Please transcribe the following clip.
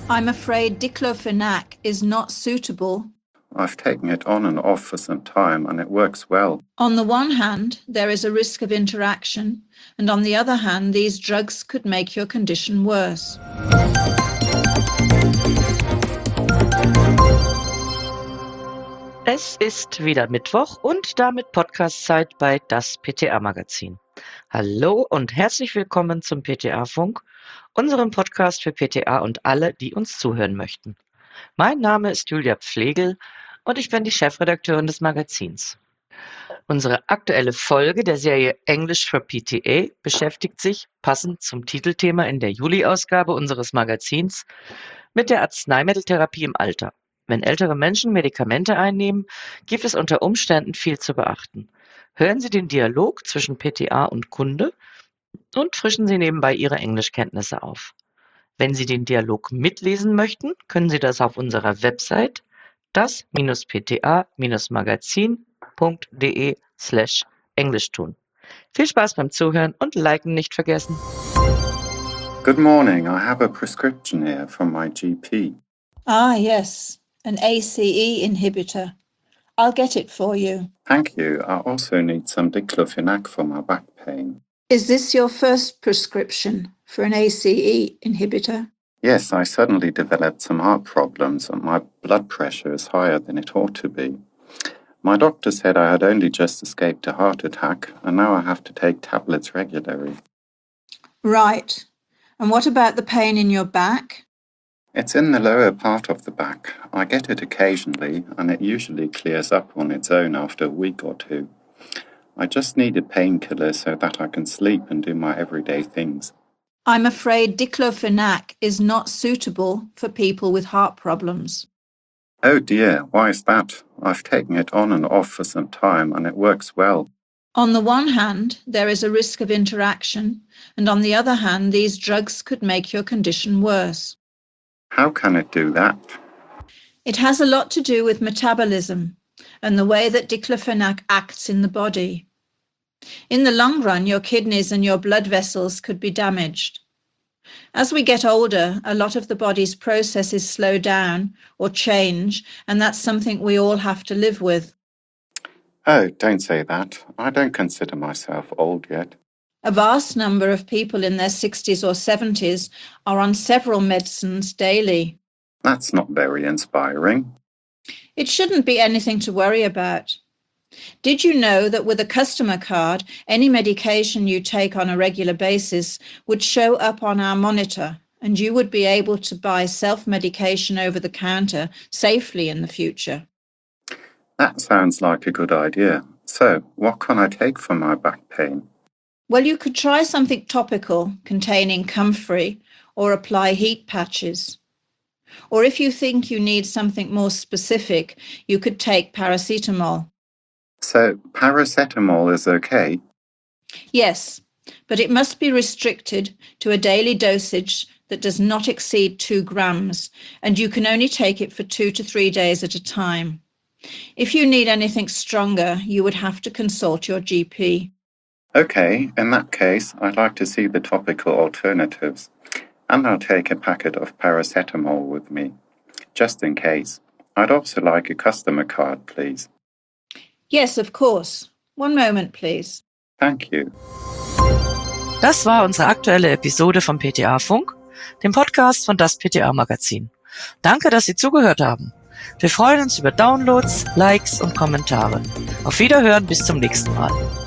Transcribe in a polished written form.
I'm afraid diclofenac is not suitable. I've taken it on and off for some time and it works well. On the one hand, there is a risk of interaction, and on the other hand, these drugs could make your condition worse. Es ist wieder Mittwoch und damit Podcast-Zeit bei das PTA-Magazin. Hallo und herzlich willkommen zum PTA-Funk, unserem Podcast für PTA und alle, die uns zuhören möchten. Mein Name ist Julia Pflegel und ich bin die Chefredakteurin des Magazins. Unsere aktuelle Folge der Serie English for PTA beschäftigt sich, passend zum Titelthema in der Juli-Ausgabe unseres Magazins, mit der Arzneimitteltherapie im Alter. Wenn ältere Menschen Medikamente einnehmen, gibt es unter Umständen viel zu beachten. Hören Sie den Dialog zwischen PTA und Kunde und frischen Sie nebenbei Ihre Englischkenntnisse auf. Wenn Sie den Dialog mitlesen möchten, können Sie das auf unserer Website das-pta-magazin.de/Englisch tun. Viel Spaß beim Zuhören und Liken nicht vergessen. Good morning, I have a prescription here from my GP. Ah, yes, an ACE inhibitor. I'll get it for you. Thank you. I also need some diclofenac for my back pain. Is this your first prescription for an ACE inhibitor? Yes, I suddenly developed some heart problems and my blood pressure is higher than it ought to be. My doctor said I had only just escaped a heart attack and now I have to take tablets regularly. Right. And what about the pain in your back? It's in the lower part of the back. I get it occasionally and it usually clears up on its own after a week or two. I just need a painkiller so that I can sleep and do my everyday things. I'm afraid diclofenac is not suitable for people with heart problems. Oh dear, why is that? I've taken it on and off for some time and it works well. On the one hand, there is a risk of interaction, and on the other hand, these drugs could make your condition worse. How can it do that? It has a lot to do with metabolism and the way that diclofenac acts in the body. In the long run, your kidneys and your blood vessels could be damaged. As we get older, a lot of the body's processes slow down or change, and that's something we all have to live with. Oh, don't say that. I don't consider myself old yet. A vast number of people in their 60s or 70s are on several medicines daily. That's not very inspiring. It shouldn't be anything to worry about. Did you know that with a customer card, any medication you take on a regular basis would show up on our monitor, and you would be able to buy self-medication over the counter safely in the future? That sounds like a good idea. So, what can I take for my back pain? Well, you could try something topical containing comfrey or apply heat patches. Or if you think you need something more specific, you could take paracetamol. So, paracetamol is okay? Yes, but it must be restricted to a daily dosage that does not exceed 2 grams, and you can only take it for 2 to 3 days at a time. If you need anything stronger, you would have to consult your GP. Okay, in that case, I'd like to see the topical alternatives. And I'll take a packet of paracetamol with me, just in case. I'd also like a customer card, please. Yes, of course. One moment, please. Thank you. Das war unsere aktuelle Episode vom PTA-Funk, dem Podcast von das PTA-Magazin. Danke, dass Sie zugehört haben. Wir freuen uns über Downloads, Likes und Kommentare. Auf Wiederhören, bis zum nächsten Mal.